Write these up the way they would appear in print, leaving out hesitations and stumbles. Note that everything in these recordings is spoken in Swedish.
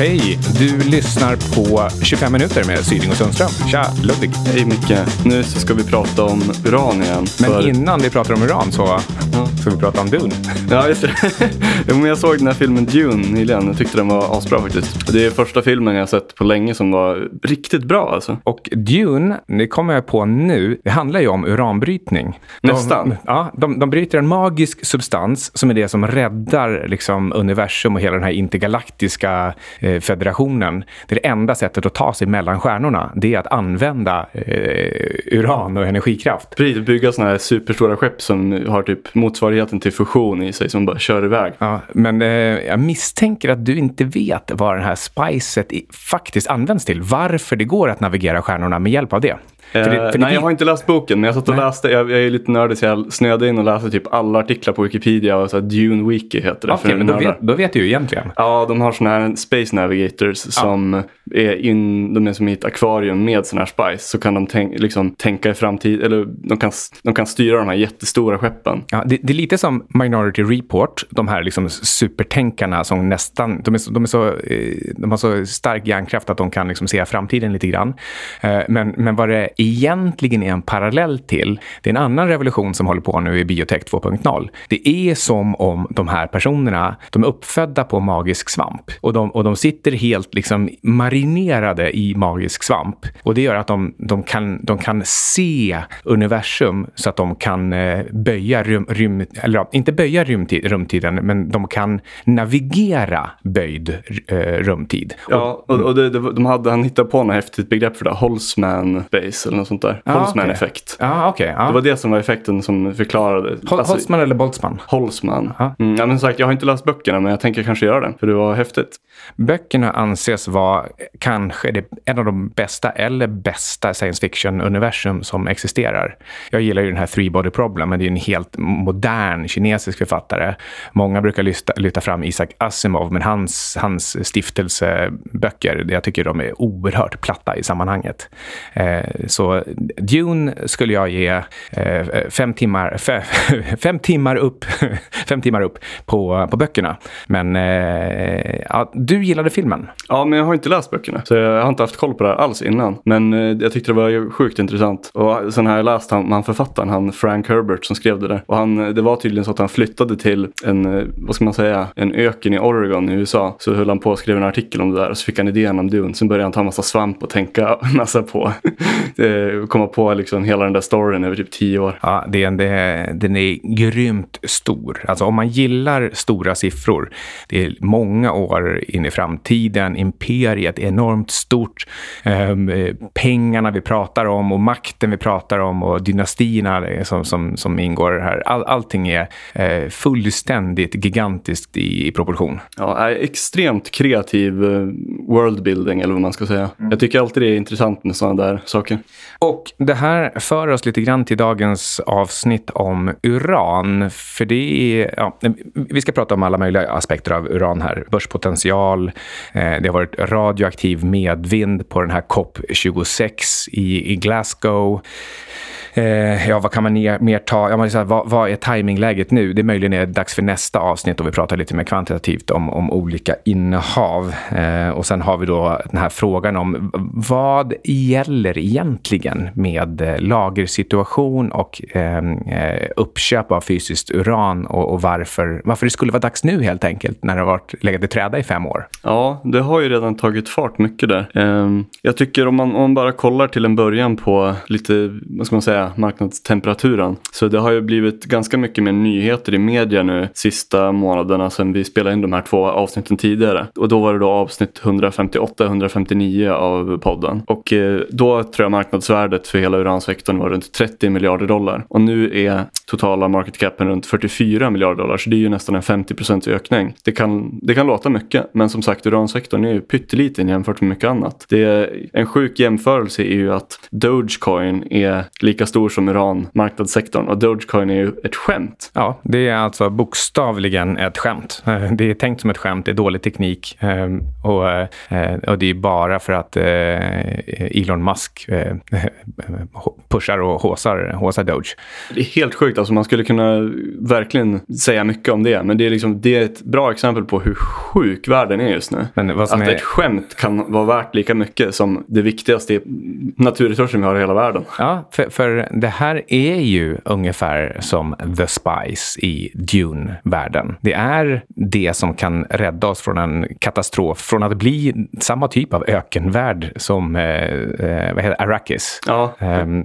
Hej, du lyssnar på 25 minuter med Syding och Sundström. Tja, Ludvig. Hej Micke, nu så ska vi prata om uran igen. Men innan vi pratar om uran så ska vi prata om Dune. Ja, just det. Men jag såg den här filmen Dune nyligen. Jag tyckte den var asbra faktiskt. Det är första filmen jag har sett på länge som var riktigt bra alltså. Och Dune, det kommer jag på nu, det handlar ju om uranbrytning. Nästan. De bryter en magisk substans som är det som räddar liksom universum och hela den här intergalaktiska federationen. Det är det enda sättet att ta sig mellan stjärnorna. Det är att använda uran och energikraft. Precis, bygga såna här superstora skepp som har typ motsvarigheten till fusion i sig som bara kör iväg. Ja, men jag misstänker att du inte vet vad den här spicet faktiskt används till. Varför det går att navigera stjärnorna med hjälp av det. Nej, jag har inte läst boken, men jag satt och läste, jag är lite nördig så jag snöade in och läste typ alla artiklar på Wikipedia och så Dune Wiki heter det. Okej, men då vet du ju egentligen. Ja, de har såna här Space Navigators som de är som i ett akvarium med sån här spice, så kan de tänka i framtid, eller de kan styra de här jättestora skeppen. Ja, det är lite som Minority Report, de här liksom supertänkarna som nästan, de har så stark hjärnkraft att de kan liksom se framtiden lite grann. Men vad det egentligen är en parallell till, det är en annan revolution som håller på nu i Biotech 2.0. Det är som om de här personerna, de är uppfödda på magisk svamp och de sitter helt liksom marinerade i magisk svamp, och det gör att de kan se universum så att de kan böja inte böja rumtiden, men de kan navigera böjd rumtid. Ja, och han hittade på något häftigt begrepp för det, Holtzman base eller något sånt där. Holtzman-effekt. Okay. Det var det som var effekten som förklarade. Holtzman eller Boltzmann? Holtzman. Ja, men sagt, jag har inte läst böckerna, men jag tänker kanske göra det, för det var häftigt. Böckerna anses vara kanske en av de bästa eller bästa science fiction-universum som existerar. Jag gillar ju den här Three Body Problem, men det är en helt modern kinesisk författare. Många brukar lyfta fram Isaac Asimov, men hans stiftelseböcker, jag tycker de är oerhört platta i sammanhanget. Så Dune skulle jag ge 5 timmar upp på böckerna. Men du gillade filmen. Ja, men jag har inte läst böckerna, så jag har inte haft koll på det här alls innan. Men jag tyckte det var sjukt intressant. Och sen har jag läst författaren, Frank Herbert, som skrev det där. Och det var tydligen så att han flyttade till en öken i Oregon i USA. Så höll han på och skrev en artikel om det där, och så fick han idén om Dune. Sen började han ta massa svamp och tänka massa på komma på liksom hela den där storyn över typ 10 år. Ja, den är grymt stor. Alltså om man gillar stora siffror, det är många år in i framtiden, imperiet är enormt stort, pengarna vi pratar om och makten vi pratar om och dynastierna som ingår här. Allting är fullständigt gigantiskt i proportion. Ja, extremt kreativ worldbuilding, eller vad man ska säga. Jag tycker alltid det är intressant med sådana där saker. Och det här för oss lite grann till dagens avsnitt om uran. För det är, vi ska prata om alla möjliga aspekter av uran här. Börspotential, det har varit radioaktiv medvind på den här COP26 i Glasgow. Vad kan man mer ta? Vad är timingläget nu? Det är möjligen dags för nästa avsnitt, och vi pratar lite mer kvantitativt om olika innehav. Och sen har vi då den här frågan om vad gäller egentligen med lagersituation och uppköp av fysiskt uran, och varför det skulle vara dags nu helt enkelt, när det har varit legat i träda i 5 år. Ja, det har ju redan tagit fart mycket där. Jag tycker om man bara kollar till en början på lite, vad ska man säga, marknadstemperaturen. Så det har ju blivit ganska mycket mer nyheter i media nu sista månaderna sedan vi spelade in de här 2 avsnitten tidigare. Och då var det då avsnitt 158-159 av podden. Och då tror jag marknadsvärdet för hela uransektorn var runt $30 miljarder. Och nu är totala market capen runt $44 miljarder. Så det är ju nästan en 50% ökning. Det kan låta mycket, men som sagt, uransektorn är ju pytteliten jämfört med mycket annat. Det är en sjuk jämförelse är ju att Dogecoin är lika stor stor som uranmarknadssektorn. Och Dogecoin är ju ett skämt. Ja, det är alltså bokstavligen ett skämt. Det är tänkt som ett skämt, det är dålig teknik. Och det är bara för att Elon Musk pushar och håsar Doge. Det är helt sjukt. Alltså man skulle kunna verkligen säga mycket om det. Men det är ett bra exempel på hur sjuk världen är just nu. Men vad som att ett skämt kan vara värt lika mycket som det viktigaste naturresursen vi har i hela världen. Ja, för det här är ju ungefär som The Spice i Dune-världen. Det är det som kan rädda oss från en katastrof, från att bli samma typ av ökenvärld som Arrakis. Ja.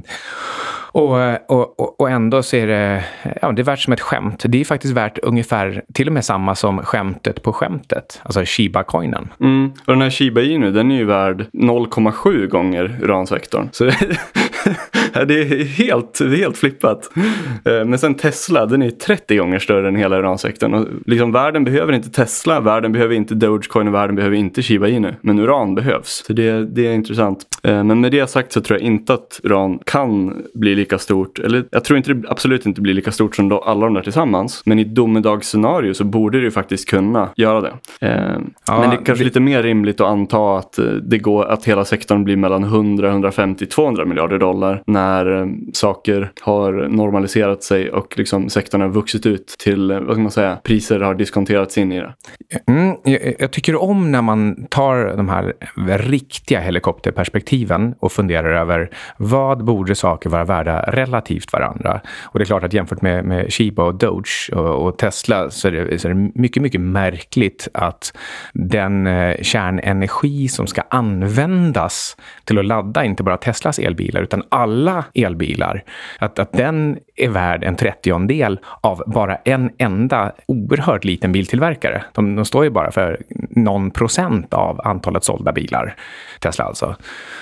Och ändå så är det värt som ett skämt. Det är faktiskt värt ungefär till och med samma som skämtet på skämtet. Alltså Shiba-coinen. Och den här Shiba Inu, den är ju värd 0,7 gånger uransektorn. Så det är helt flippat. Men sen Tesla, den är 30 gånger större än hela uransektorn. Och liksom världen behöver inte Tesla, världen behöver inte Dogecoin och världen behöver inte Shiba Inu. Men uran behövs. Så det är intressant. Men med det sagt så tror jag inte att uran kan bli lika stort. Eller jag tror inte det absolut inte blir lika stort som alla de där tillsammans. Men i domedagsscenario så borde det ju faktiskt kunna göra det. Men det är kanske lite mer rimligt att anta att det går att hela sektorn blir mellan 100, 150, 200 miljarder dollar när saker har normaliserat sig och liksom sektorn har vuxit ut till, vad ska man säga, priser har diskonterats in i det. Jag tycker om när man tar de här riktiga helikopterperspektiven och funderar över vad borde saker vara värda relativt varandra. Och det är klart att jämfört med Shiba och Doge och Tesla så är det mycket, mycket märkligt att den kärnenergi som ska användas till att ladda inte bara Teslas elbilar utan alla elbilar, att den är värd en 30-del av bara en enda oerhört liten biltillverkare. De står ju bara för någon procent av antalet sålda bilar, Tesla alltså.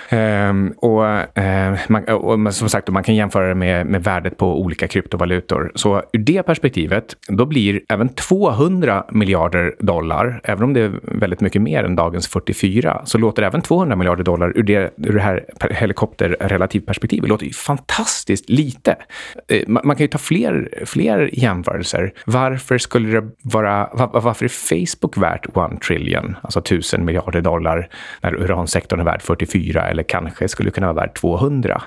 Och som sagt, man kan jämföra det med värdet på olika kryptovalutor. Så ur det perspektivet, då blir även 200 miljarder dollar, även om det är väldigt mycket mer än dagens 44, så låter även 200 miljarder dollar ur det här helikopterrelativperspektivet låter ju fantastiskt lite. Man kan ju ta fler jämförelser. Varför skulle det varför är Facebook värt 1 trillion, alltså 1000 miljarder dollar, när uransektorn är värd 44 eller kanske skulle kunna vara värd 200.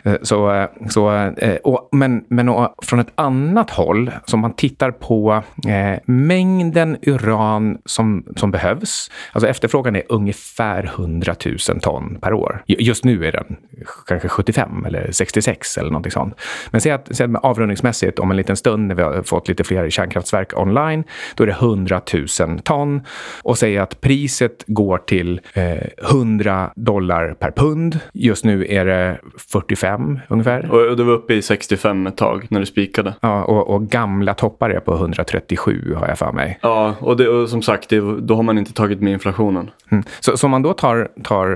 Men från ett annat håll, som man tittar på mängden uran som behövs, alltså efterfrågan är ungefär 100 000 ton per år. Just nu är den kanske 75 eller 66 eller någonting sånt. Men säg att avrundningsmässigt om en liten stund när vi har fått lite fler kärnkraftverk online, då är det 100 000 ton, och säg att priset går till $100 per pund. Just nu är det 45 ungefär. Och det var uppe i 65 ett tag när det spikade. Ja, och gamla toppar är på 137 har jag för mig. Ja, och som sagt, då har man inte tagit med inflationen. Så om man då tar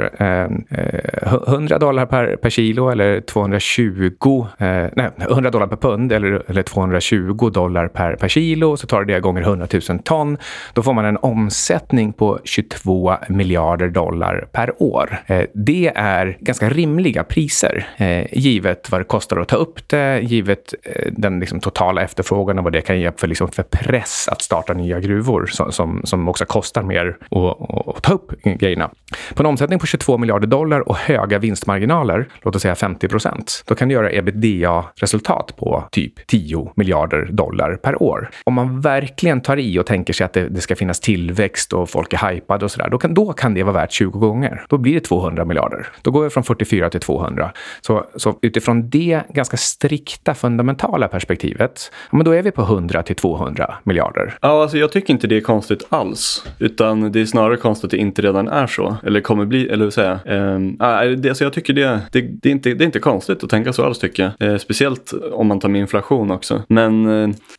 $100 per kilo eller $100 per pund eller $220 per kilo, så tar det gånger 100 000 ton. Då får man en omsättning på 22 miljarder dollar per år. Det är ganska rimliga priser, givet vad det kostar att ta upp det, givet den liksom totala efterfrågan och vad det kan ge för press att starta nya gruvor som också kostar mer att ta upp grejerna. På en omsättning på 22 miljarder dollar och höga vinstmarginaler, låt oss säga 50%, då kan du göra EBITDA-resultat på typ 10 miljarder dollar per år. Om man verkligen tar i och tänker sig att det ska finnas tillväxt och folk är hypade och sådär, då kan det vara värt 20 gånger. Då blir det 200 miljarder. Då går vi från 44 till 200. Så utifrån det ganska strikta fundamentala perspektivet, men då är vi på 100 till 200 miljarder. Ja, alltså jag tycker inte det är konstigt alls. Utan det är snarare konstigt att det inte redan är så. Eller kommer bli, eller säga. Alltså jag tycker det är inte konstigt att tänka så alls, tycker jag. Speciellt om man tar med inflation också. Men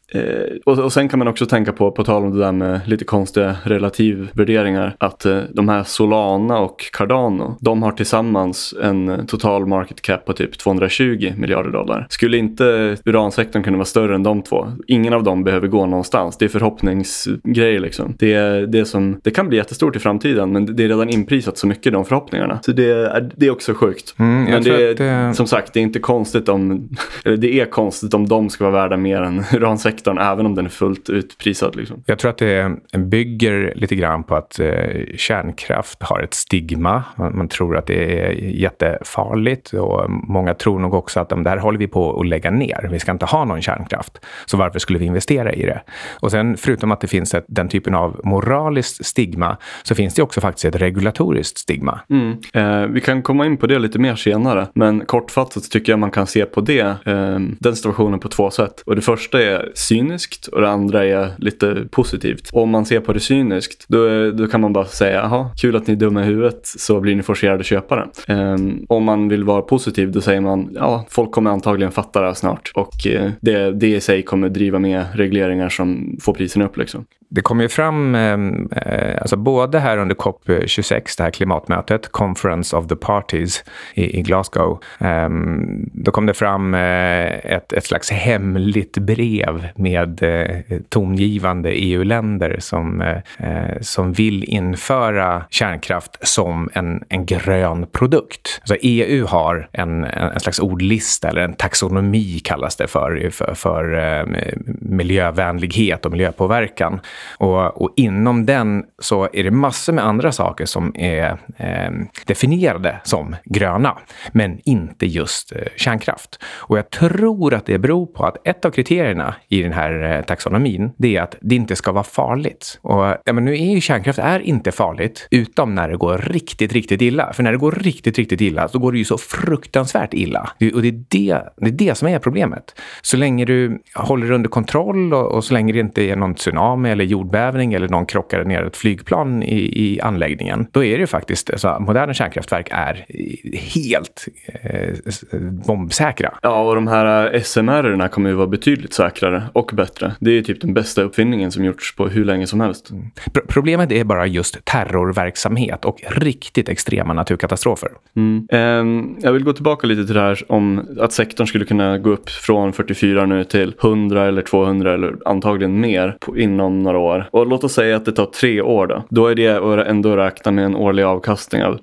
Och sen kan man också tänka på tal om det där med lite konstiga relativvärderingar, att de här Solana och Cardano, de har tillsammans en total market cap på typ 220 miljarder dollar. Skulle inte uransektorn kunna vara större än de två? Ingen av dem behöver gå någonstans. Det är förhoppningsgrejer liksom. Det kan bli jättestort i framtiden, men det är redan inprisat så mycket de förhoppningarna. Så det är också sjukt. Men som sagt, det är inte konstigt om det är konstigt om de ska vara värda mer än uransektorn, även om den är fullt utprisad liksom. Jag tror att det bygger lite grann på att kärnkraft har ett stigma. Man tror att det är jättefarligt, och många tror nog också att det här håller vi på att lägga ner. Vi ska inte ha någon kärnkraft. Så varför skulle vi investera i det? Och sen förutom att det finns den typen av moraliskt stigma, så finns det också faktiskt ett regulatoriskt stigma. Vi kan komma in på det lite mer senare, men kortfattat tycker jag man kan se på den situationen på två sätt. Och det första är cyniskt och det andra är lite positivt. Och om man ser på det cyniskt, då kan man bara säga, jaha, kul att ni är dumma i huvudet, så blir ni forcerade köpare. Om man vill vara positiv, då säger man, ja, folk kommer antagligen fatta det här snart, och det i sig kommer driva med regleringar som får priserna upp liksom. Det kommer ju fram, alltså både här under COP26, det här klimatmötet, Conference of the Parties i Glasgow, då kom det fram ett slags hemligt brev med tongivande EU-länder som vill införa kärnkraft som en grön produkt. Alltså EU har en slags ordlista, eller en taxonomi kallas det för miljövänlighet och miljöpåverkan. Och inom den så är det massor med andra saker som är definierade som gröna, men inte just kärnkraft. Och jag tror att det beror på att ett av kriterierna i den här taxonomin, det är att det inte ska vara farligt. Och men nu är ju kärnkraft inte farligt, utom när det går riktigt, riktigt illa. För när det går riktigt, riktigt illa, så går det ju så fruktansvärt illa. Och det är det som är problemet. Så länge du håller under kontroll och så länge det inte är någon tsunami eller jordbävning eller någon krockar ner ett flygplan i anläggningen, då är det ju faktiskt, alltså, moderna kärnkraftverk är helt bombsäkra. Ja, och de här SMR-erna kommer ju vara betydligt säkrare och bättre. Det är ju typ den bästa uppfinningen som gjorts på hur länge som helst. Problemet är bara just terrorverksamhet och riktigt extrema naturkatastrofer. Jag vill gå tillbaka lite till det här om att sektorn skulle kunna gå upp från 44 nu till 100 eller 200 eller antagligen mer inom några år. Och låt oss säga att det tar 3 år då. Då är det ändå räkna med en årlig avkastning av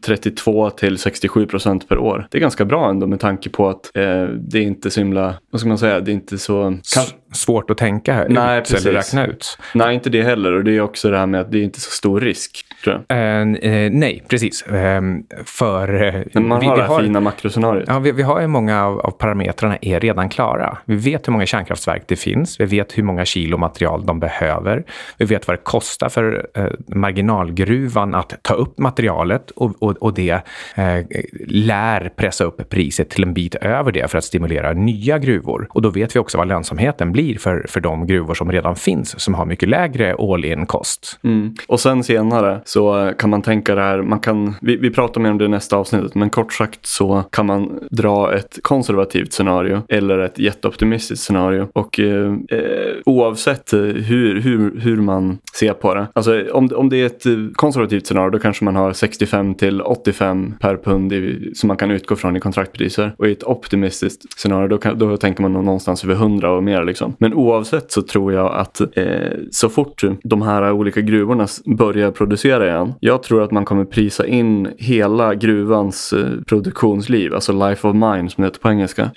32-67% per år. Det är ganska bra ändå med tanke på att det är inte så himla, vad ska man säga, det är inte så svårt att tänka här. Nej, precis. Eller räkna ut. Nej, inte det heller. Och det är också det här med att det är inte så stor risk, tror jag. Nej, precis. Men man har det här fina makroscenariot. Ja, vi har ju många av parametrarna är redan klara. Vi vet hur många kärnkraftverk det finns. Vi vet hur många kilo material de behöver. Vi vet vad det kostar för marginalgruvan att ta upp materialet, och det lär pressa upp priset till en bit över det för att stimulera nya gruvor. Och då vet vi också vad lönsamheten blir för de gruvor som redan finns, som har mycket lägre all-in-kost. Och sen senare så kan man tänka det här, vi pratar mer om det i nästa avsnittet, men kort sagt så kan man dra ett konservativt scenario eller ett jätteoptimistiskt scenario, och oavsett hur man ser på det. Alltså om det är ett konservativt scenario, då kanske man har 65-85 per pund som man kan utgå från i kontraktpriser, och i ett optimistiskt scenario då tänker man någonstans över 100 och mer liksom. Men oavsett så tror jag att så fort de här olika gruvorna börjar producera igen, jag tror att man kommer prisa in hela gruvans produktionsliv, alltså life of mine som det heter på engelska,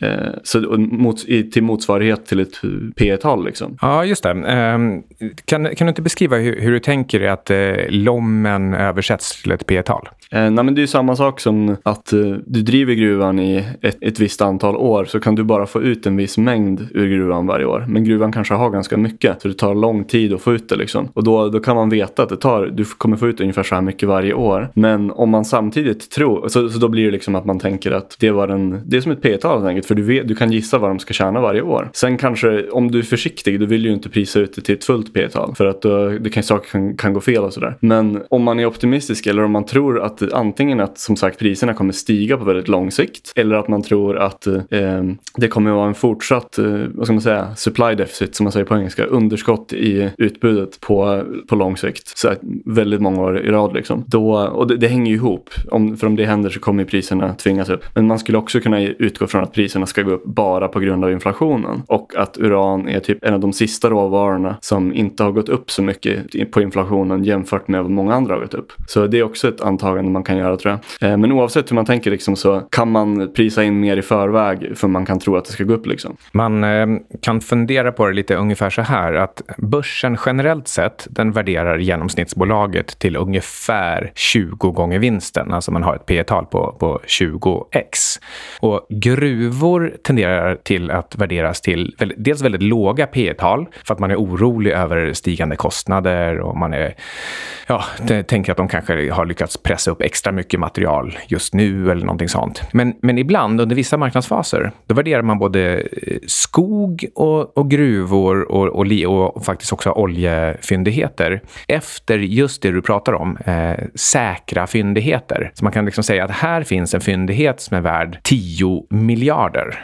till motsvarighet till ett P-tal liksom. Ja, just det. Kan du inte beskriva hur du tänker dig att lommen översätts till ett P-tal? Nej, men det är ju samma sak som att du driver gruvan i ett visst antal år, så kan du bara få ut en viss mängd ur gruvan varje år. Men gruvan kanske har ganska mycket, så det tar lång tid att få ut det liksom. Och då kan man veta att du kommer få få ut ungefär så här mycket varje år. Men om man samtidigt tror, så då blir det liksom att man tänker att det är som ett P-tal helt enkelt, för du kan gissa vad de ska tjäna varje år. Sen kanske, om du är försiktig, du vill ju inte prisa ut det till ett fullt P-tal, för att saker kan gå fel och sådär. Men om man är optimistisk, eller om man tror att antingen att som sagt priserna kommer stiga på väldigt lång sikt, eller att man tror att det kommer att vara en fortsatt vad ska man säga, supply deficit, som man säger på engelska, underskott i utbudet på lång sikt, så väldigt många år i rad liksom. Och det hänger ju ihop, för om det händer så kommer priserna tvingas upp. Men man skulle också kunna utgå från att priserna ska gå upp bara på grund av inflationen, och att uran är typ en av de sista råvarorna som inte har gått upp så mycket på inflationen jämfört med vad många andra har gått upp. Så det är också ett antagande man kan göra, tror jag. Men oavsett hur man tänker liksom, så kan man prisa in mer i förväg, för man kan tro att det ska gå upp liksom. Man kan fundera på det lite ungefär så här, att börsen generellt sett, den värderar genomsnittsbolaget till ungefär 20 gånger vinsten. Alltså man har ett P-tal på 20x. Och gruvor tenderar till att värderas till dels väldigt låga P-tal, för att man är orolig över stigande kostnader, och man tänker att de kanske har lyckats pressa upp extra mycket material just nu eller någonting sånt. Men ibland under vissa marknadsfaser, då värderar man både skog och gruvor och faktiskt också oljefyndigheter efter just det du pratar om, säkra fyndigheter. Så man kan liksom säga att här finns en fyndighet som är värd 10 miljarder.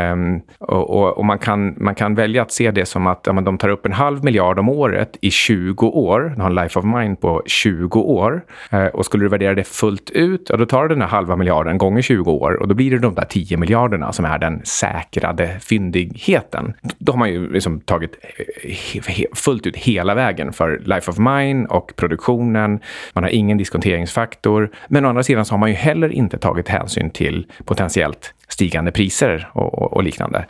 Och man kan välja att se det som att de tar upp 500 miljoner om året i 20 år. De har en life of mine på 20 år. Och skulle du värdera det fullt ut, då tar du den här 500 miljoner gånger 20 år, och då blir det de där 10 miljarderna som är den säkrade fyndigheten. Då har man ju liksom tagit fullt ut hela vägen för life of mine och produktionen. Man har ingen diskonteringsfaktor, men å andra sidan så har man ju heller inte tagit hänsyn till potentiellt stigande priser och liknande.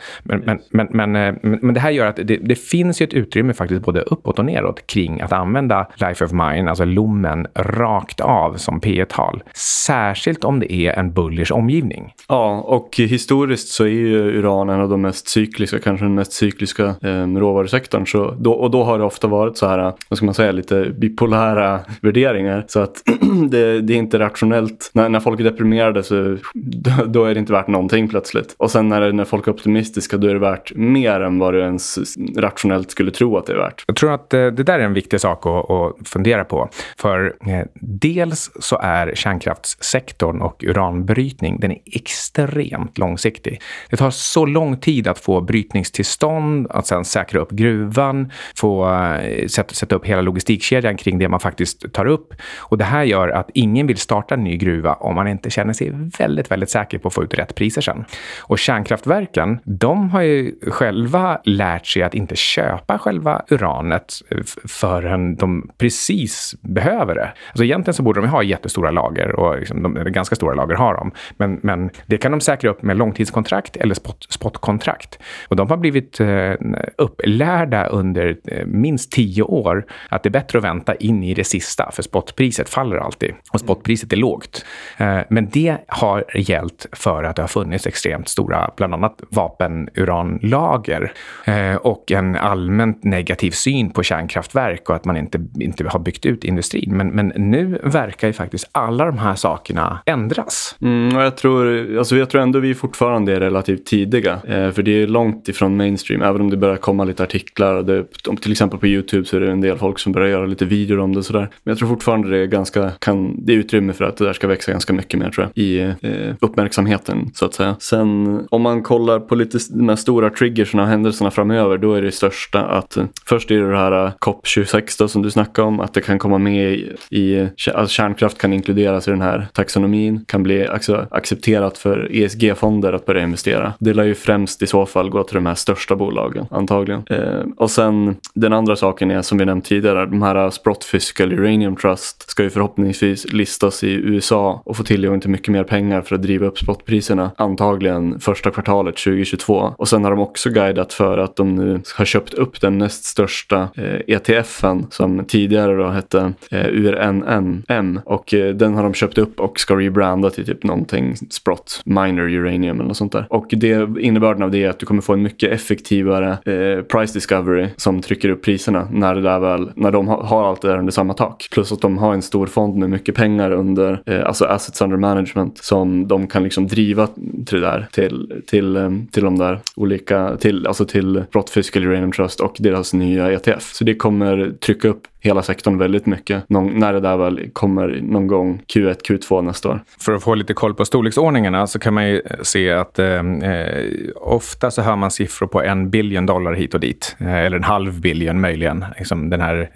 Men det här gör att det finns ju ett utrymme faktiskt både uppåt och neråt kring att använda life of mine, alltså lommen, rakt av som P-tal. Särskilt om det är en bullish omgivning. Ja, och historiskt så är ju uran en av de mest cykliska, kanske den mest cykliska råvarusektorn. Då har det ofta varit så här, vad ska man säga, lite bipolära värderingar. Så att det är inte rationellt. När folk är deprimerade så då är det inte värt någonting plötsligt. Och sen när folk är optimistiska, då är det värt mer än vad du ens rationellt skulle tro att det är värt. Jag tror att det där är en viktig sak att fundera på. För dels så är kärnkraftssektorn och uranbrytning, den är extremt långsiktig. Det tar så lång tid att få brytningstillstånd, att sen säkra upp gruvan, få sätta upp hela logistikkedjan kring det man faktiskt tar upp. Och det här gör att ingen vill starta en ny gruva om man inte känner sig väldigt, väldigt säker på att få ut rätt priser sen. Och kärnkraftverken, de har ju själva lärt sig att inte köpa själva uranet förrän de precis behöver det. Alltså egentligen så borde de ha jättestora lager, och liksom ganska stora lager har de. Men det kan de säkra upp med långtidskontrakt eller spotkontrakt. Och de har blivit upplärda under minst 10 år att det är bättre att vänta in i det sista, för spotpriset faller alltid. Och spotpriset är lågt. Men det har gällt för att det har funnits extremt stora, bland annat vapenuranlager, och en allmänt negativ syn på kärnkraftverk, och att man inte har byggt ut industrin. Men nu verkar ju faktiskt alla de här sakerna ändras. Jag tror ändå vi fortfarande är relativt tidiga, för det är långt ifrån mainstream, även om det börjar komma lite artiklar, och till exempel på YouTube så är det en del folk som börjar göra lite videor om det och sådär. Men jag tror fortfarande det är utrymme för att det där ska växa ganska mycket mer, tror jag, i uppmärksamheten, så att säga. Sen om man kollar på lite de här stora triggerserna och händelserna framöver, då är det största att först är det här COP26 då, som du snackade om, att det kan komma med alltså kärnkraft kan inkluderas i den här taxonomin, kan bli accepterat för ESG-fonder att börja investera. Det lär ju främst i så fall gå till de här största bolagen, antagligen. Och sen den andra saken är, som vi nämnt tidigare, de här Sprott Physical Uranium Trust ska ju förhoppningsvis listas i USA och få tillgång till mycket mer pengar för att driva upp spotpriserna, antagligen första kvartalet 2022. Och sen har de också guidat för att de nu har köpt upp den näst största ETFen som tidigare då hette URNM. Och den har de köpt upp och ska rebranda till typ någonting Sprott Minor Uranium eller något sånt där. Och innebörden av det är att du kommer få en mycket effektivare price discovery som trycker upp priserna när de har allt det där under samma tak. Plus att de har en stor fond med mycket pengar under alltså assets under management som de kan liksom driva till det där till de där olika till Sprott Physical Uranium Trust och deras nya ETF. Så det kommer trycka upp hela sektorn väldigt mycket när det där väl kommer någon gång Q1, Q2 nästa år. För att få lite koll på storleksordningarna så kan man ju se att ofta så hör man siffror på $1 billion hit och dit. Eller $500 million möjligen. Liksom den här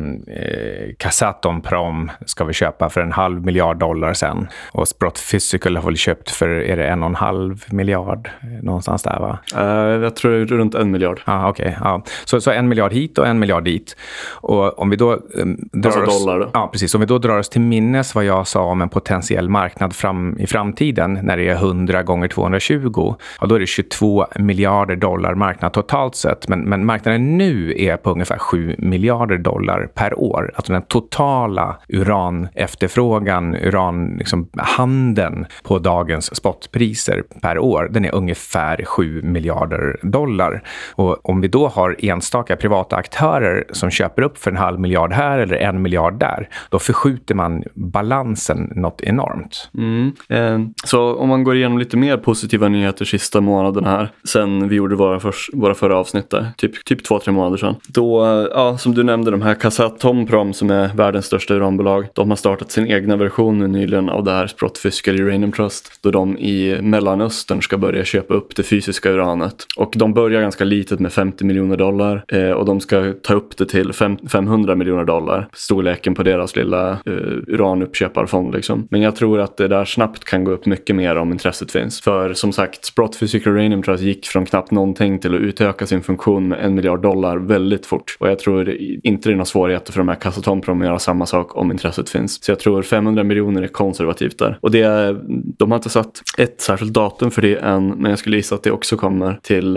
Kazatomprom ska vi köpa för $500 million sen. Och Sprott Physical har väl köpt för, är det 1,5 miljard någonstans där va? Jag tror det är runt 1 miljard. Okej. Så 1 miljard hit och 1 miljard dit. Och om vi då drar oss, dollar då? Ja, precis. Om vi då drar oss till minnes vad jag sa om en potentiell marknad i framtiden när det är 100 gånger 220, ja, då är det 22 miljarder dollar marknad totalt sett. Men marknaden nu är på ungefär 7 miljarder dollar per år. Alltså den totala uranefterfrågan, handeln på dagens spotpriser per år, den är ungefär 7 miljarder dollar. Och om vi då har enstaka privata aktörer som köper upp för $500 million här eller 1 miljard där, då förskjuter man balansen något enormt. Så om man går igenom lite mer positiva nyheter sista månaden här, sen vi gjorde våra förra avsnitt där, typ 2-3 månader sedan. Då, som du nämnde, de här Kazatomprom som är världens största uranbolag, de har startat sin egna version nyligen av det här Sprott Physical Uranium Trust, då de i Mellanöstern ska börja köpa upp det fysiska uranet. Och de börjar ganska litet med $50 miljoner och de ska ta upp det till $500 miljoner, storleken på deras lilla uranuppköparfond liksom. Men jag tror att det där snabbt kan gå upp mycket mer om intresset finns. För som sagt, Sprott Physical Uranium Trust gick från knappt någonting till att utöka sin funktion med $1 miljard väldigt fort. Och jag tror inte det är några svårigheter för de här Kazatomprom att göra samma sak om intresset finns. Så jag tror 500 miljoner är konservativt där. Och de har inte satt ett särskilt datum för det än, men jag skulle gissa att det också kommer till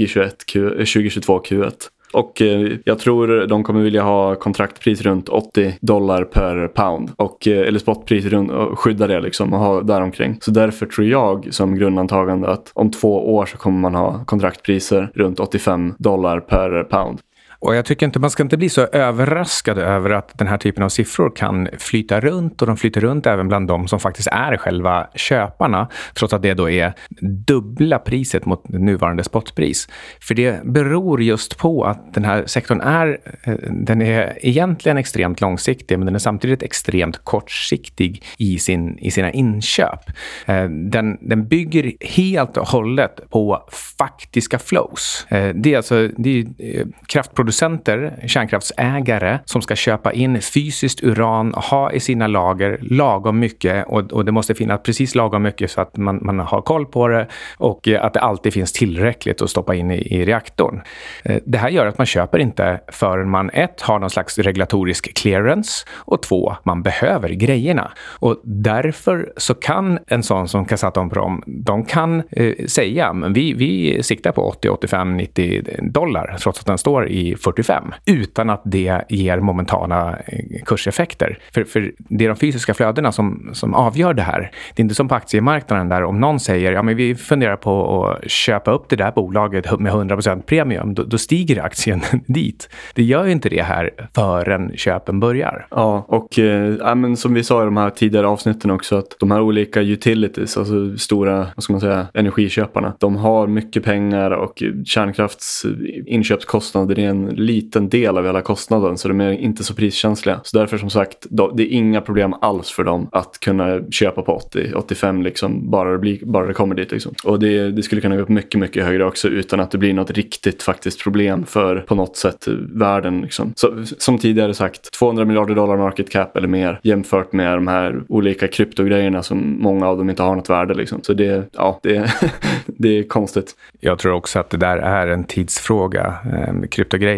2022 Q1. Och jag tror de kommer vilja ha kontraktpris runt $80 per pound eller spotpris runt och skydda det liksom och ha däromkring. Så därför tror jag som grundantagande att om 2 år så kommer man ha kontraktpriser runt $85 per pound. Och jag tycker man ska inte bli så överraskad över att den här typen av siffror kan flyta runt, och de flyter runt även bland de som faktiskt är själva köparna, trots att det då är dubbla priset mot nuvarande spotpris. För det beror just på att den här sektorn den är egentligen extremt långsiktig, men den är samtidigt extremt kortsiktig i sina inköp. Den bygger helt och hållet på faktiska flows. Det är kraftproducenter, kärnkraftsägare som ska köpa in fysiskt uran, ha i sina lager lagom mycket, och det måste finnas precis lagom mycket så att man har koll på det och att det alltid finns tillräckligt att stoppa in i reaktorn. Det här gör att man köper inte förrän man 1 har någon slags regulatorisk clearance och 2 man behöver grejerna. Och därför så kan en sån som Kazatomprom, de kan säga men vi siktar på 80, 85, 90 dollar trots att den står i 45, utan att det ger momentana kurseffekter. För det är de fysiska flödena som avgör det här. Det är inte som på aktiemarknaden där om någon säger men vi funderar på att köpa upp det där bolaget med 100% premium, då stiger aktien dit. Det gör ju inte det här förrän köpen börjar. Ja, och men som vi sa i de här tidigare avsnitten också, att de här olika utilities, alltså stora, energiköparna, de har mycket pengar och kärnkraftsinköpskostnader är en liten del av hela kostnaden, så de är inte så priskänsliga. Så därför som sagt, det är inga problem alls för dem att kunna köpa på 80-85 liksom, bara det kommer dit liksom. Och det skulle kunna gå upp mycket, mycket högre också utan att det blir något riktigt faktiskt problem för på något sätt världen liksom. Så, som tidigare sagt, $200 miljarder market cap eller mer jämfört med de här olika kryptogrejerna som många av dem inte har något värde liksom. Så det är konstigt. Jag tror också att det där är en tidsfråga. Kryptogrejer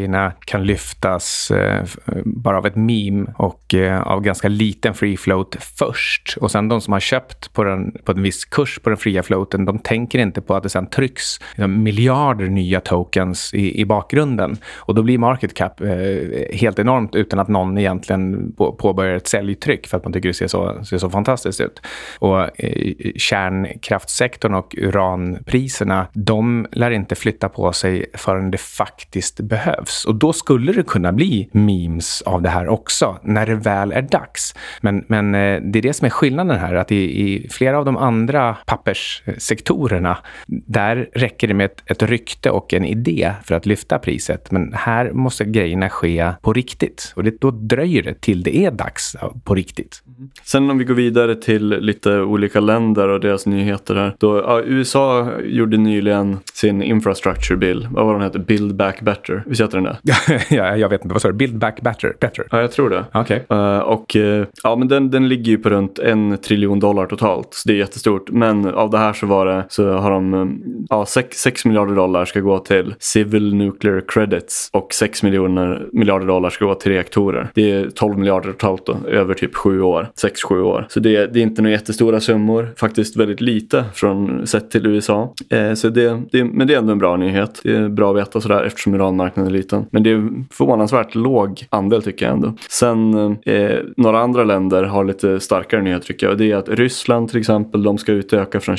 grejerna kan lyftas bara av ett meme och av ganska liten free float först. Och sen de som har köpt på en viss kurs på den fria floaten, de tänker inte på att det sen trycks miljarder nya tokens i bakgrunden. Och då blir market cap helt enormt utan att någon egentligen påbörjar ett säljtryck för att man tycker det ser så fantastiskt ut. Och kärnkraftsektorn och uranpriserna, de lär inte flytta på sig förrän det faktiskt behövs. Och då skulle det kunna bli memes av det här också, när det väl är dags. Men det är det som är skillnaden här, att i flera av de andra papperssektorerna, där räcker det med ett rykte och en idé för att lyfta priset. Men här måste grejerna ske på riktigt. Och då dröjer det till det är dags på riktigt. Sen om vi går vidare till lite olika länder och deras nyheter här. USA gjorde nyligen sin infrastructure bill. Vad var den heter? Build Back Better. Visst heter den där? Ja, jag vet inte. Vad sa du? Build Back Better? Ja, jag tror det. Okej. Men den ligger ju på runt $1 trillion totalt. Så det är jättestort. Men av det här så har de 6 miljarder dollar ska gå till civil nuclear credits och 6 miljarder dollar ska gå till reaktorer. Det är 12 miljarder totalt då, över typ 6-7 år. Så det är inte några jättestora summor. Faktiskt väldigt lite sett till USA. Men det är ändå en bra nyhet. Det är bra att veta sådär eftersom uranmarknaden är liten. Men det är förvånansvärt låg andel tycker jag ändå. Sen några andra länder har lite starkare nyheter tycker jag. Och det är att Ryssland till exempel, de ska utöka från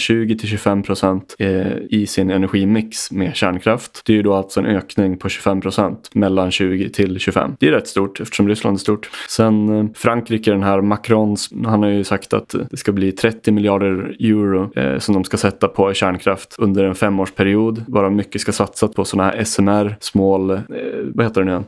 20-25% i sin energimix med kärnkraft. Det är ju då alltså en ökning på 25% mellan 20-25. Det är rätt stort eftersom Ryssland är stort. Sen Frankrike, den här Macron, han har ju sagt att det ska bli 30 miljarder euro som de ska sätta på kärnkraft under en 5-årsperiod. Bara mycket ska satsas på sådana här SMR, vad heter det nu?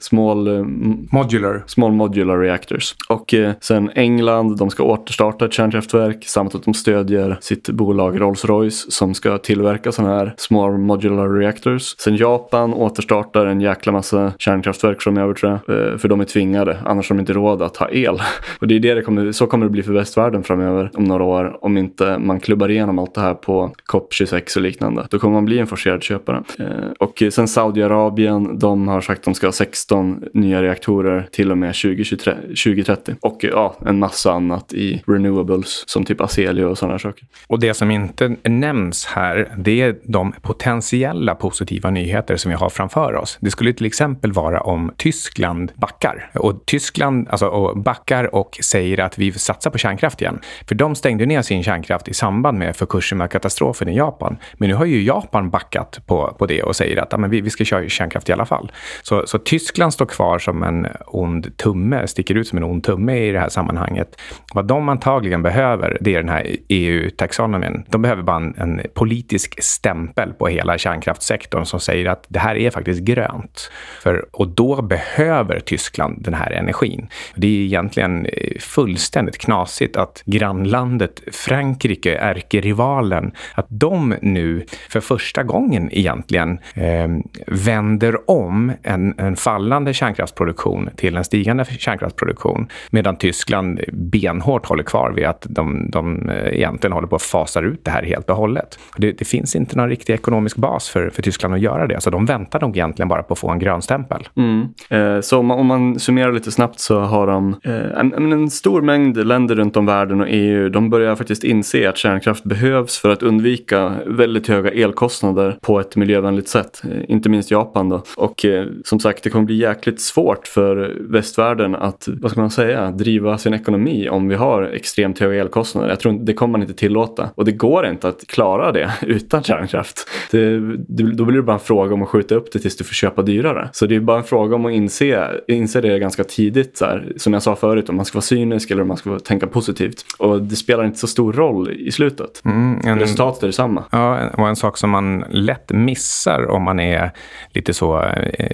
Small modular reactors. Och sen England, de ska återstarta ett kärnkraftverk samt att de stödjer sitt bolag Rolls-Royce som ska tillverka sådana här small modular reactors. Sen Japan återstartar en jäkla massa kärnkraftverk som jag tror för de är tvingade, annars har de inte råd att ha el. Och det är så kommer det bli för västvärlden framöver om några år, om inte man klubbar igenom allt det här på COP26 och liknande. Då kommer man bli en forcerad köpare. Och sen Saudiarabien, de har sagt att de ska ha 16 nya reaktorer till och med 2030. Och en massa annat i renewables som typ Azelia och sådana saker. Och det som inte nämns här, det är de potentiella positiva nyheter som vi har framför oss. Det skulle till exempel vara om Tyskland backar. Och Tyskland backar och säger att vi satsar på kärnkraft igen. För de stängde ner sin kärnkraft i samband med Fukushima-katastrofen i Japan. Men nu har ju Japan backat på det och säger att vi ska köra kärnkraft i alla fall. Så Tyskland står kvar som en ond tumme, sticker ut som en ond tumme i det här sammanhanget. Vad de antagligen behöver, det är den här EU-taxonomin. De behöver bara en politisk stämpel på hela kärnkraftssektorn som säger att det här är faktiskt grönt. Och då behöver Tyskland den här energin. Det är egentligen fullständigt knasigt att grannlandet Frankrike, ärkerivalen, att de nu för första gången egentligen vänder om en fallande kärnkraftsproduktion till en stigande kärnkraftsproduktion, medan Tyskland benhårt håller kvar vid att de egentligen håller på att fasa ut det här helt och hållet. Det finns inte någon riktig ekonomisk bas för Tyskland att göra det, så de väntar nog egentligen bara på att få en grön stämpel. Så om man summerar lite snabbt så har de en stor mängd länder runt om världen och EU, de börjar faktiskt inse att kärnkraft behövs för att undvika väldigt höga elkostnader på ett miljövänligt sätt. Inte minst Japan då. Och som sagt, det kommer bli jäkligt svårt för västvärlden att, driva sin ekonomi om vi har extremt höga elkostnader. Jag tror det kommer man inte tillåta. Och det går inte att klara det utan kärnkraft. Då blir det bara en fråga om att skjuta upp det tills du får köpa dyrare. Så det är bara en fråga om att inse det ganska tidigt. Så här, som jag sa förut, om man ska vara cynisk eller om man ska tänka positivt. Och det spelar inte så stor roll i slutet. Resultatet är detsamma. Ja, och en sak som man lätt missar om man är lite så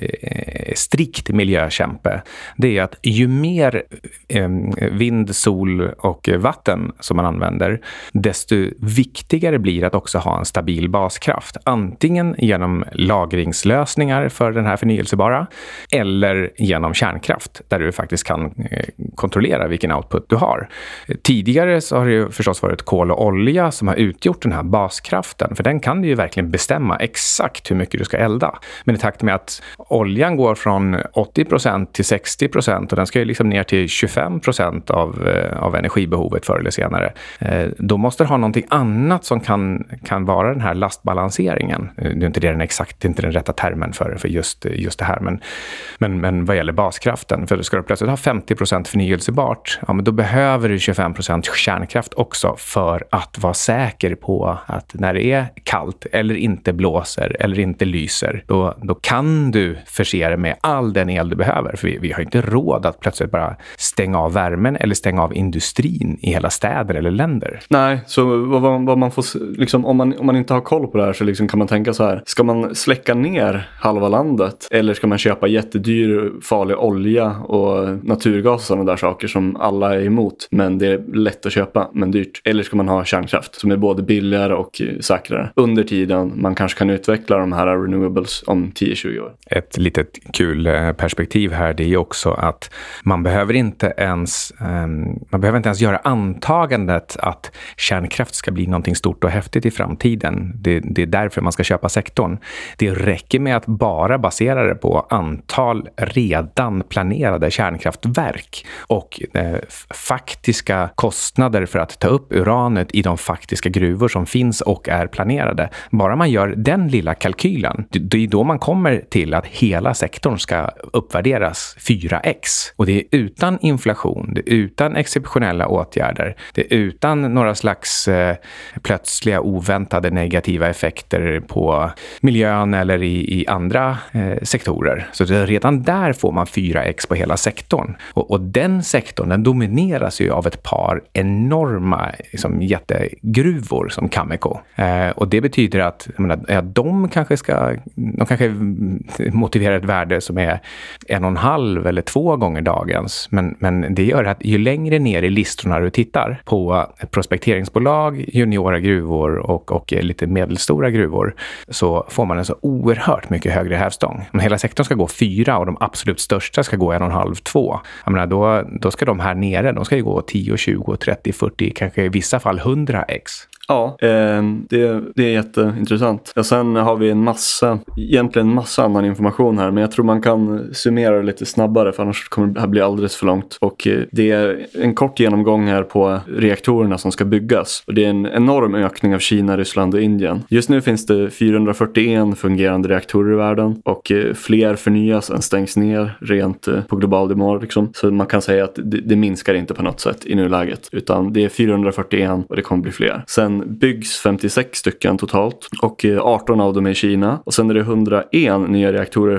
strikt miljökämpe, det är att ju mer vind, sol och vatten som man använder, desto viktigare blir att också ha en stabil baskraft. Antingen genom lagringslösningar för den här förnyelsebara eller genom kärnkraft där du faktiskt kan kontrollera vilken output du har. Tidigare så har det ju förstås varit kol och olja som har utgjort den här baskraften, för den kan du ju verkligen bestämma exakt hur mycket du ska elda. Men i takt med att oljan går från 80% till 60% och den ska ju liksom ner till 25% av energibehovet förr eller senare. Då måste det ha någonting annat som kan vara den här lastbalanseringen. Det är inte den rätta termen för just det här, men vad gäller baskraften. För ska du plötsligt ha 50% förnyelsebart, ja, men då behöver du 25% kärnkraft också för att vara säker på att när det är kallt eller inte blåser eller inte lyser, då kan du förse det med all den el du behöver. För vi har inte råd att plötsligt bara stänga av värmen eller stänga av industrin i hela städer eller länder. Nej, så vad man får, liksom, om man inte har koll på det här så liksom kan man tänka så här: ska man släcka ner halva landet eller ska man köpa jättedyr farlig olja och naturgas och sådana där saker som alla är emot, men det är lätt att köpa men dyrt? Eller ska man ha kärnkraft som är både billigare och säkrare under tiden man kanske kan utveckla de här renewables om 10-20 år? Ett litet kul perspektiv här, det är också att man behöver inte ens göra antagandet att kärnkraft ska bli någonting stort och häftigt i framtiden. Det är därför man ska köpa sektorn. Det räcker med att bara basera det på antal redan planerade kärnkraftverk och faktiska kostnader för att ta upp uranet i de faktiska gruvor som finns och är planerade. Bara man gör den lilla kalkylen, det är då man kommer till att hela sektorn ska uppvärderas 4x. Och det är utan inflation, det är utan exceptionella åtgärder, det är utan några slags plötsliga oväntade negativa effekter på miljön eller i andra sektorer. Så redan där får man 4x på hela sektorn. Och den sektorn, den domineras ju av ett par enorma liksom, jättegruvor som Cameco. Och det betyder att de kanske motiverar ett värde som är 1,5 eller 2 gånger dagens. Men det gör att ju längre ner i listorna du tittar på prospekteringsbolag, juniora gruvor och lite medelstora gruvor, så får man en så oerhört mycket högre hävstång. Om hela sektorn ska gå 4 och de absolut största ska gå 1,5-2. Jag menar, då ska de här nere, de ska ju gå 10, 20, 30, 40, kanske i vissa fall 100x. Ja, det är jätteintressant. Ja, sen har vi egentligen en massa annan information här, men jag tror man kan summera det lite snabbare för annars kommer det här bli alldeles för långt. Och det är en kort genomgång här på reaktorerna som ska byggas. Och det är en enorm ökning av Kina, Ryssland och Indien. Just nu finns det 441 fungerande reaktorer i världen och fler förnyas än stängs ner rent på global nivå liksom. Så man kan säga att det minskar inte på något sätt i nuläget, utan det är 441 och det kommer bli fler. Sen byggs 56 stycken totalt och 18 av dem är i Kina. Och sen är det 101 nya reaktorer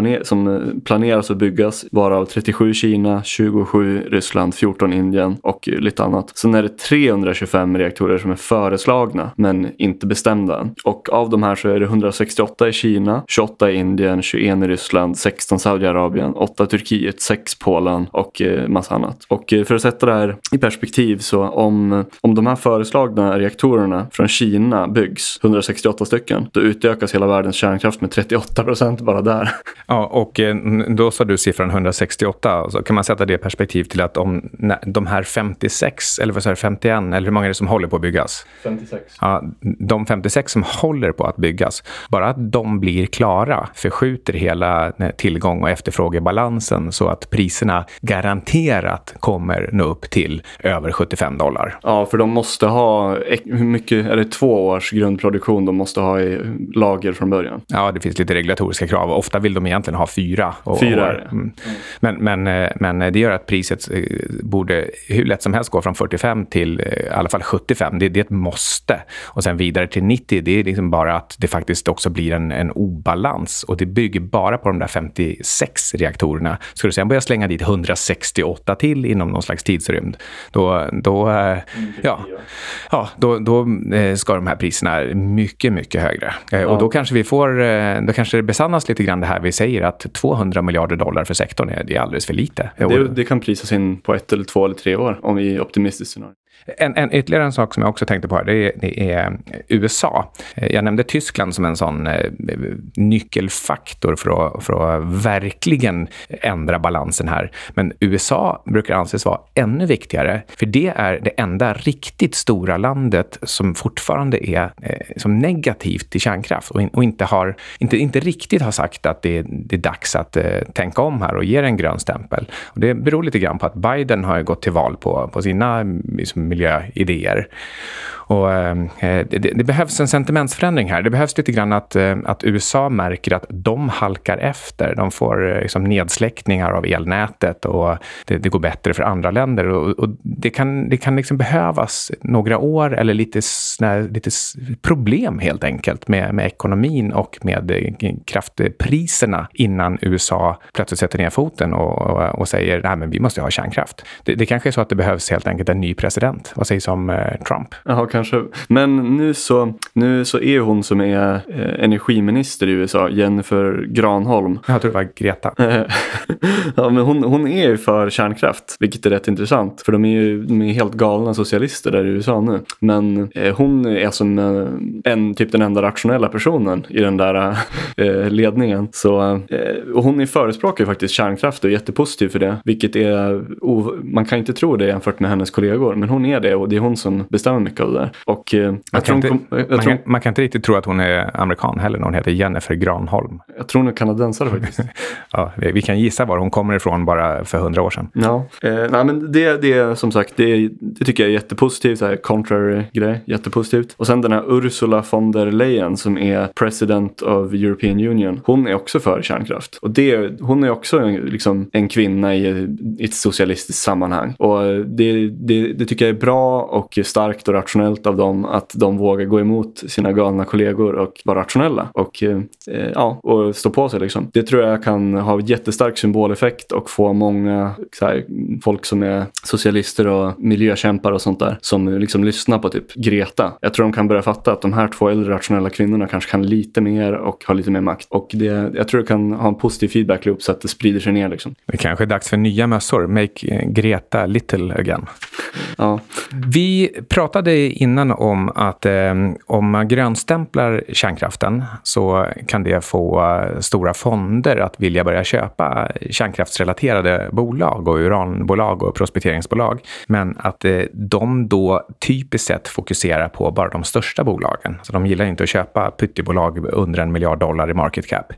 som planeras att byggas, varav 37 Kina, 27 Ryssland, 14 Indien och lite annat. Sen är det 325 reaktorer som är föreslagna men inte bestämda än. Och av de här så är det 168 i Kina, 28 i Indien, 21 i Ryssland, 16 Saudiarabien, 8 Turkiet, 6 Polen och massa annat. Och för att sätta det här i perspektiv, så om de här föreslagna reaktorerna från Kina byggs 168 stycken, då utökas hela världens kärnkraft med 38% bara där. Ja, och då sa du siffran 168, så kan man sätta det i perspektiv till att om de här 56, eller vad säger 51, eller hur många är det som håller på att byggas? 56. Ja, de 56 som håller på att byggas, bara att de blir klara förskjuter hela tillgång- och efterfrågebalansen så att priserna garanterat kommer nå upp till över $75. Ja, för de måste ha, hur mycket är det, 2 års grundproduktion de måste ha i lager från början? Ja, det finns lite regulatoriska krav. Ofta vill de egentligen ha 4 år. Men det gör att priset borde hur lätt som helst gå från 45 till i alla fall 75. Det är ett måste. Och sen vidare till 90, det är liksom bara att det faktiskt också blir en obalans. Och det bygger bara på de där 56 reaktorerna. Ska du sen börja slänga dit 168 till inom någon slags tidsrymd, då ska de här priserna mycket, mycket högre. Och då kanske då kanske det besannas lite grann det här vi säger, att $200 miljarder för sektorn det är alldeles för lite. Det kan prisas in på 1 eller 2 eller 3 år om vi är optimistiskt scenario. Ytterligare en sak som jag också tänkte på här, det är USA. Jag nämnde Tyskland som en sån nyckelfaktor för att verkligen ändra balansen här. Men USA brukar anses vara ännu viktigare, för det är det enda riktigt stora landet som fortfarande är som negativt till kärnkraft och inte riktigt har sagt att det är dags att tänka om här och ge en grön stämpel. Och det beror lite grann på att Biden har gått till val på sina miljöidéer. Och det behövs en sentimentsförändring här. Det behövs lite grann att USA märker att de halkar efter. De får nedsläckningar av elnätet och det går bättre för andra länder. Och det kan behövas några år eller lite problem helt enkelt med ekonomin och med kraftpriserna innan USA plötsligt sätter ner foten och säger nej men vi måste ha kärnkraft. Det kanske är så att det behövs helt enkelt en ny president. Vad sägs om Trump? Jaha, kanske. Men nu så är hon som är energiminister i USA, Jennifer Granholm. Jag tror det var Greta. Ja, men hon är ju för kärnkraft, vilket är rätt intressant. För de är helt galna socialister där i USA nu. Men hon är som typ den enda rationella personen i den där ledningen. Och hon förespråkar ju faktiskt kärnkraft och är jättepositiv för det. Vilket är, man kan inte tro det jämfört med hennes kollegor. Men hon är det och det är hon som bestämmer mycket av det där. Och man kan inte riktigt tro att hon är amerikan heller när hon heter Jennifer Granholm. Jag tror hon är kanadensare faktiskt. Ja, vi kan gissa var hon kommer ifrån bara för 100 år sedan. Ja, nej, men det som sagt, det tycker jag är jättepositivt, så här contrary grej, jättepositivt. Och sen den här Ursula von der Leyen som är president of European Union, hon är också för kärnkraft. Och hon är också liksom en kvinna i ett socialistiskt sammanhang. Och det tycker jag är bra och starkt och rationellt av dem att de vågar gå emot sina galna kollegor och vara rationella och och stå på sig liksom. Det tror jag kan ha jättestark symboleffekt och få många så här, folk som är socialister och miljökämpar och sånt där som liksom lyssnar på typ Greta. Jag tror de kan börja fatta att de här två äldre rationella kvinnorna kanske kan lite mer och har lite mer makt. Och jag tror det kan ha en positiv feedback loop så att det sprider sig ner liksom. Det kanske är dags för nya mössor. Make Greta little again. Ja. Vi pratade innan om att om man grönstämplar kärnkraften så kan det få stora fonder att vilja börja köpa kärnkraftsrelaterade bolag och uranbolag och prospekteringsbolag. Men att de då typiskt sett fokuserar på bara de största bolagen. Så de gillar inte att köpa pyttebolag under $1 miljard i market cap.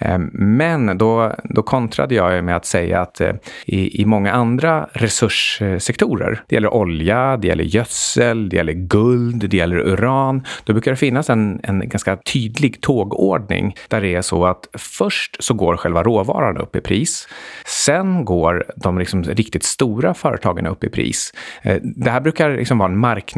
Men då kontrade jag med att säga att i många andra resurssektorer, det gäller olja, det gäller gödsel, det gäller guld, det gäller uran, då brukar det finnas en ganska tydlig tågordning där det är så att först så går själva råvaran upp i pris, sen går de liksom riktigt stora företagen upp i pris. Det här brukar liksom vara en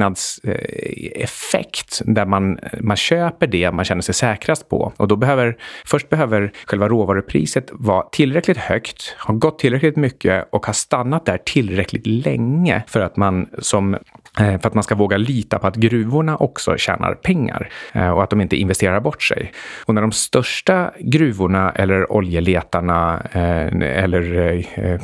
marknadseffekt där man köper det man känner sig säkrast på, och då behöver själva råvarupriset vara tillräckligt högt, ha gått tillräckligt mycket och ha stannat där tillräckligt länge för att man ska våga lita på att gruvorna också tjänar pengar och att de inte investerar bort sig. Och när de största gruvorna eller oljeletarna eller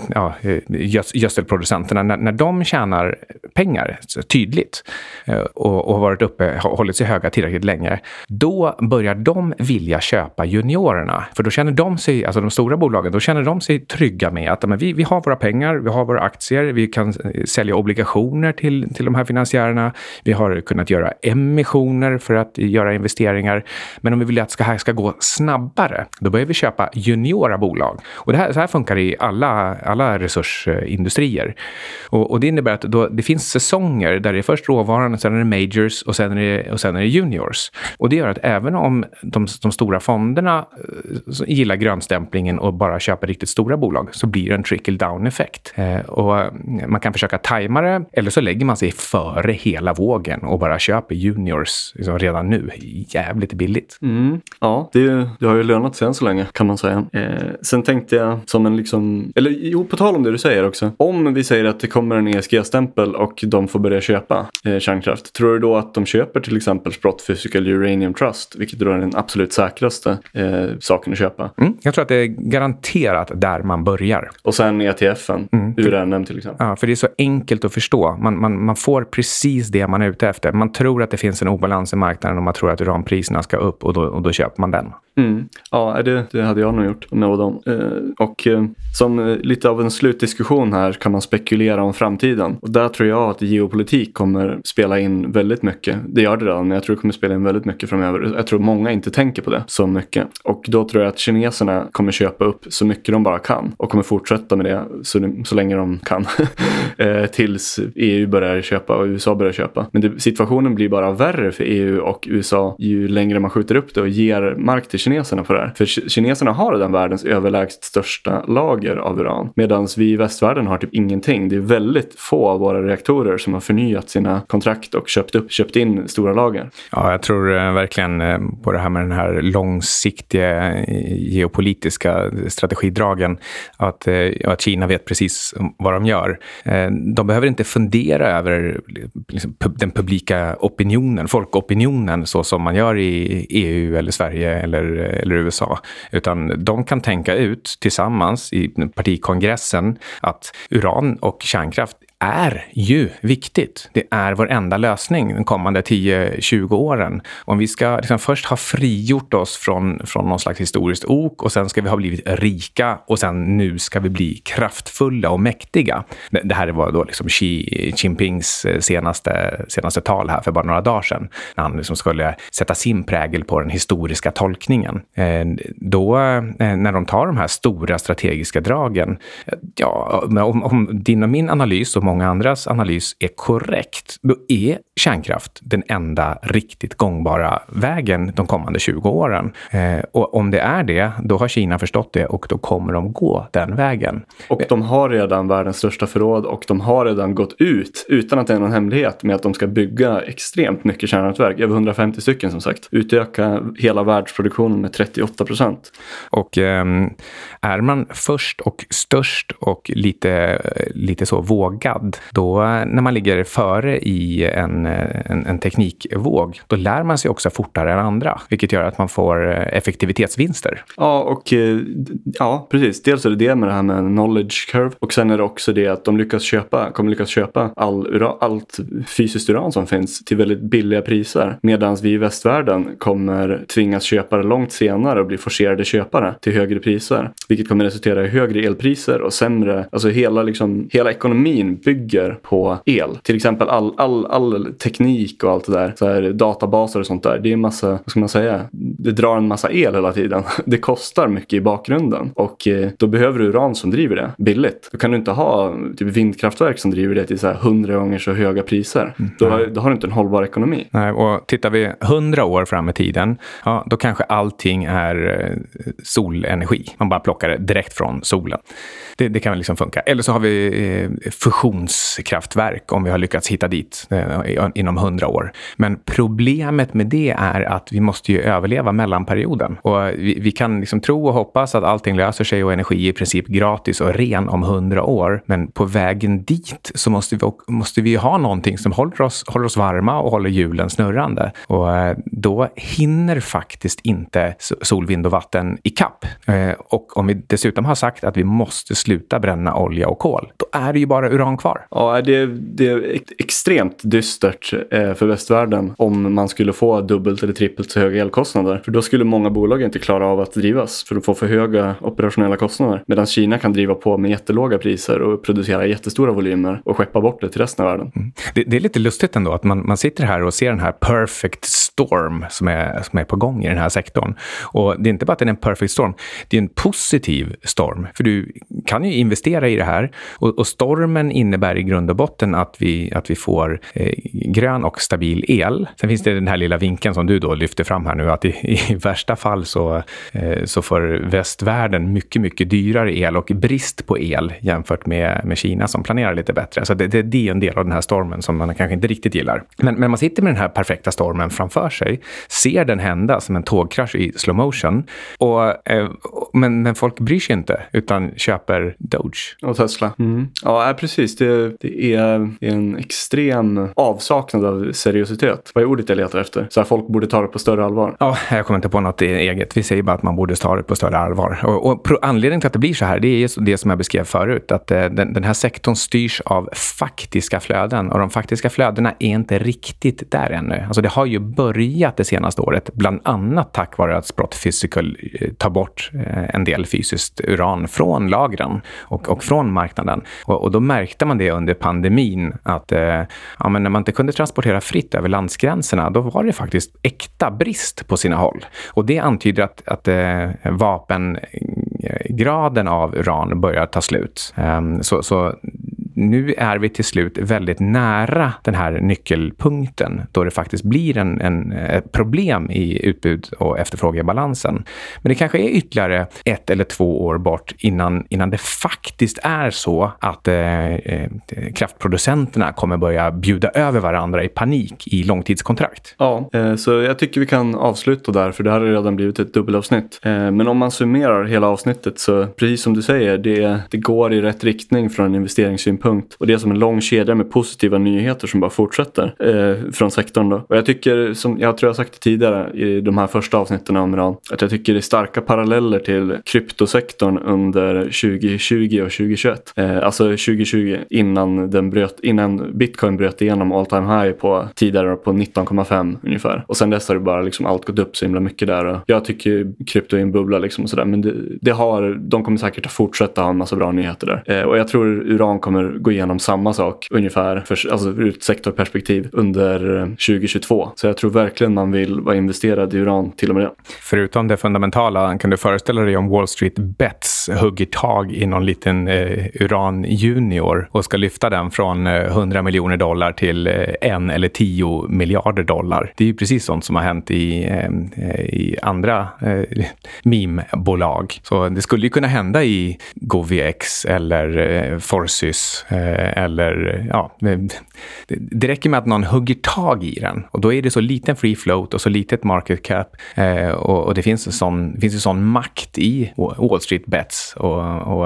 gödselproducenterna, när de tjänar pengar tydligt och har varit uppe, hållit sig höga tillräckligt länge, då börjar de vilja köpa juniorerna. För då känner de sig, alltså de stora bolagen, då känner de sig trygga med att vi har våra pengar, vi har våra aktier, vi kan sälja obligationer till de här finansiärerna, vi har kunnat göra emissioner för att göra investeringar, men om vi vill att det här ska gå snabbare, då börjar vi köpa juniora bolag. Och så här funkar det i alla resursindustrier. Och det innebär att det finns säsonger där det är först råvaran, sen är det majors och sen är det juniors. Och det gör att även om de stora fonderna gillar grönstämplingen och bara köper riktigt stora bolag, så blir det en trickle-down-effekt. Och man kan försöka tajma det, eller så lägger man sig före hela vågen och bara köper juniors liksom redan nu. Jävligt billigt. Ja, det har ju lönat sig än så länge, kan man säga. Sen tänkte jag som en liksom, eller jo, på tal om det du säger också. Om vi säger att det kommer en ESG-stämpel och de får börja köpa kärnkraft, tror du då att de köper till exempel Sprott Physical Uranium Trust, vilket då är den absolut säkraste saken att köpa? Jag tror att det är garanterat där man börjar. Och sen ETFen, URNM till exempel. Ja, för det är så enkelt att förstå. Man får får precis det man är ute efter. Man tror att det finns en obalans i marknaden och man tror att uranpriserna ska upp och då köper man den. Ja, det hade jag nog gjort med dem. Som lite av en slutdiskussion här kan man spekulera om framtiden. Och där tror jag att geopolitik kommer spela in väldigt mycket. Det gör det redan, men jag tror det kommer spela in väldigt mycket framöver. Jag tror många inte tänker på det så mycket. Och då tror jag att kineserna kommer köpa upp så mycket de bara kan. Och kommer fortsätta med det så länge de kan. Tills EU börjar köpa och USA börjar köpa. Men situationen blir bara värre för EU och USA ju längre man skjuter upp det och ger mark till kineserna på det här. För kineserna har den världens överlägset största lager av uran. Medan vi i västvärlden har typ ingenting. Det är väldigt få av våra reaktorer som har förnyat sina kontrakt och köpt in stora lager. Ja, jag tror verkligen på det här med den här långsiktiga geopolitiska strategidragen att Kina vet precis vad de gör. De behöver inte fundera över liksom, den publika opinionen, folkopinionen så som man gör i EU eller Sverige eller USA. Utan de kan tänka ut tillsammans i partikongressen att uran och kärnkraft är ju viktigt. Det är vår enda lösning de kommande 10-20 åren. Om vi ska liksom först ha frigjort oss från någon slags historiskt ok och sen ska vi ha blivit rika och sen nu ska vi bli kraftfulla och mäktiga. Det här var då liksom Xi Jinpings senaste tal här för bara några dagar sedan när han liksom skulle sätta sin prägel på den historiska tolkningen. Då när de tar de här stora strategiska dragen, ja, om din och min analys och många andras analys är korrekt, då är kärnkraft den enda riktigt gångbara vägen de kommande 20 åren. Och om det är det, då har Kina förstått det och då kommer de gå den vägen. Och de har redan världens största förråd och de har redan gått ut, utan att det är någon hemlighet, med att de ska bygga extremt mycket kärnkraftverk, över 150 stycken som sagt. Utöka hela världsproduktionen med 38%. Och är man först och störst och lite så vågad, då när man ligger före i en teknikvåg, då lär man sig också fortare än andra, vilket gör att man får effektivitetsvinster. Ja, och ja, precis. Dels är det med det här med knowledge curve, och sen är det också det att de kommer lyckas köpa allt fysiskt uran som finns till väldigt billiga priser, medan vi i västvärlden kommer tvingas köpa det långt senare och bli forcerade köpare till högre priser, vilket kommer resultera i högre elpriser och sämre, alltså hela ekonomin bygger på el. Till exempel all teknik och allt det där, så här databaser och sånt där, det är en massa, vad ska man säga, det drar en massa el hela tiden. Det kostar mycket i bakgrunden och då behöver du uran som driver det billigt. Då kan du inte ha typ vindkraftverk som driver det till så här 100 gånger så höga priser. Då har du inte en hållbar ekonomi. Nej, och tittar vi 100 år fram i tiden, ja, då kanske allting är solenergi. Man bara plockar det direkt från solen. Det kan väl liksom funka. Eller så har vi fusionskraftverk om vi har lyckats hitta dit inom 100 år. Men problemet med det är att vi måste ju överleva mellanperioden. Och vi kan liksom tro och hoppas att allting löser sig och energi är i princip gratis och ren om 100 år. Men på vägen dit så måste vi ha någonting som håller oss varma och håller hjulen snurrande. Och då hinner faktiskt inte sol, vind och vatten i kapp. Och om vi dessutom har sagt att vi måste sluta bränna olja och kol, då är det ju bara uran kvar. Ja, det är extremt dystert för västvärlden om man skulle få dubbelt eller trippelt så höga elkostnader. För då skulle många bolag inte klara av att drivas för att få för höga operationella kostnader. Medan Kina kan driva på med jättelåga priser och producera jättestora volymer och skeppa bort det till resten av världen. Det är lite lustigt ändå att man sitter här och ser den här perfect storm som är på gång i den här sektorn. Och det är inte bara att det är en perfect storm, det är en positiv storm. För du kan ju investera i det här och stormen innebär i grund och botten att vi får grön och stabil el. Sen finns det den här lilla vinkeln som du då lyfter fram här nu, att i värsta fall så får västvärlden mycket, mycket dyrare el och brist på el jämfört med Kina som planerar lite bättre. Så det är en del av den här stormen som man kanske inte riktigt gillar. Men man sitter med den här perfekta stormen framför sig, ser den hända som en tågkrasch i slow motion men folk bryr sig inte utan köper Doge. Och Tesla. Ja, precis. Det är en extrem avsaknad av seriositet. Vad är ordet jag letar efter? Så här, folk borde ta det på större allvar. Ja, jag kommer inte på något eget. Vi säger bara att man borde ta det på större allvar. Och anledningen till att det blir så här, det är det som jag beskrev förut. Att den här sektorn styrs av faktiska flöden. Och de faktiska flödena är inte riktigt där ännu. Alltså det har ju börjat det senaste året. Bland annat tack vare att Sprott Physical tar bort en del fysiskt uran från lagren och från marknaden. Och då märkte man det under pandemin att men när man inte kunde transportera fritt över landsgränserna, då var det faktiskt äkta brist på sina håll. Och det antyder att vapengraden av uran börjar ta slut. Så nu är vi till slut väldigt nära den här nyckelpunkten då det faktiskt blir en problem i utbud och efterfrågebalansen. Men det kanske är ytterligare 1 eller 2 år bort innan det faktiskt är så att kraftproducenterna kommer börja bjuda över varandra i panik i långtidskontrakt. Ja, så jag tycker vi kan avsluta där, för det här har redan blivit ett dubbelavsnitt. Men om man summerar hela avsnittet så, precis som du säger, det går i rätt riktning från en investeringssynpunkt. Och det är som en lång kedja med positiva nyheter som bara fortsätter från sektorn då. Och jag tycker, som jag tror jag sagt tidigare i de här första avsnitten om Iran, att jag tycker det är starka paralleller till kryptosektorn under 2020 och 2021. Alltså 2020 innan Bitcoin bröt igenom all time high på tidigare på 19,5 ungefär. Och sen dess har det bara liksom allt gått upp så himla mycket där. Och jag tycker krypto är en bubbla liksom och sådär. Men de kommer säkert att fortsätta ha en massa bra nyheter där. Och jag tror uran kommer gå igenom samma sak ungefär alltså ur ett sektorperspektiv under 2022. Så jag tror verkligen man vill vara investerad i uran till och med det. Förutom det fundamentala, kan du föreställa dig om Wall Street Bets hugger tag i någon liten uran junior och ska lyfta den från $100 miljoner till 1 eller 10 miljarder dollar. Det är ju precis sånt som har hänt i andra meme-bolag. Så det skulle ju kunna hända i GoviX eller Forsys eller det räcker med att någon hugger tag i den och då är det så liten free float och så litet market cap och det finns en sån makt i Wall Street Bets och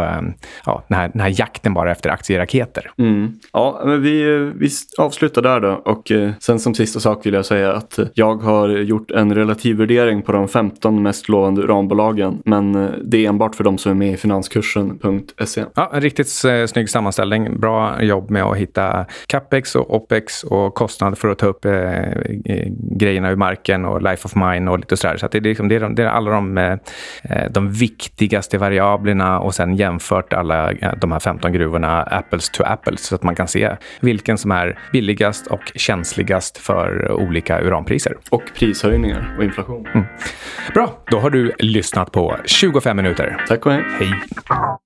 den här jakten bara efter aktieraketer. Ja, men vi avslutar där då, och sen som sista sak vill jag säga att jag har gjort en relativ värdering på de 15 mest lovande uranbolagen, men det är enbart för de som är med i finanskursen.se. Ja, en riktigt snygg sammanställning. Bra jobb med att hitta capex och opex och kostnad för att ta upp grejerna ur marken och life of mine och lite sådär. Så att det är alla de viktigaste variablerna och sen jämfört alla de här 15 gruvorna apples to apples så att man kan se vilken som är billigast och känsligast för olika uranpriser. Och prishöjningar och inflation. Bra, då har du lyssnat på 25 minuter. Tack och hej. Hej.